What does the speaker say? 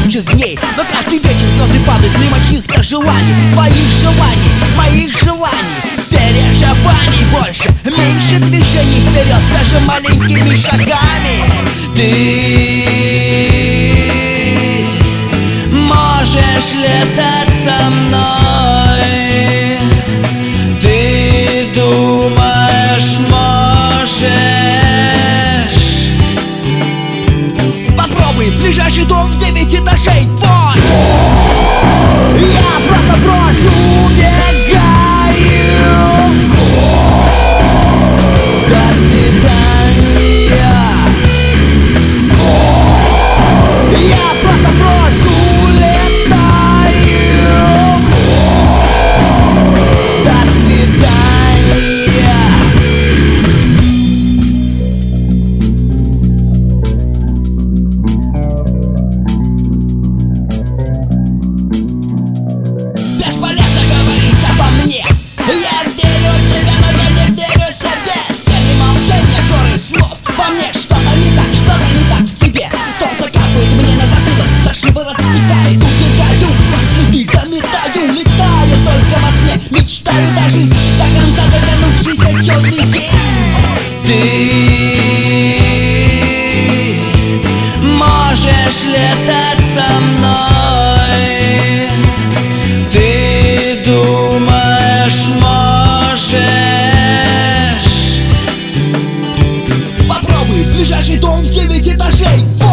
лучших дней. Но каждый вечер звезды падают мимо чьих-то желаний, твоих желаний, моих желаний. Переживаний больше, меньше движений вперед, даже маленькими шагами. Ты можешь летать со мной. Ты думаешь, можешь? Попробуй, ближайший дом в 9 этажей твой. Я просто брошу, убегаю. До свидания. Я просто брошу, улетаю. До свидания. Бесполезно говорить обо мне. Я верю в тебя, но я не верю себе. Стены молчания, горы слов. Во мне что-то не так в тебе. Солнце капает мне на затылок, за шиворот стекает. Убегаю, во следы заметаю. Летаю только во сне, мечтаю дожить до конца, дотянувшись до черный день. Ты можешь летать со мной. Ты думаешь, можешь? Попробуй, ближайший дом в 9 этажей.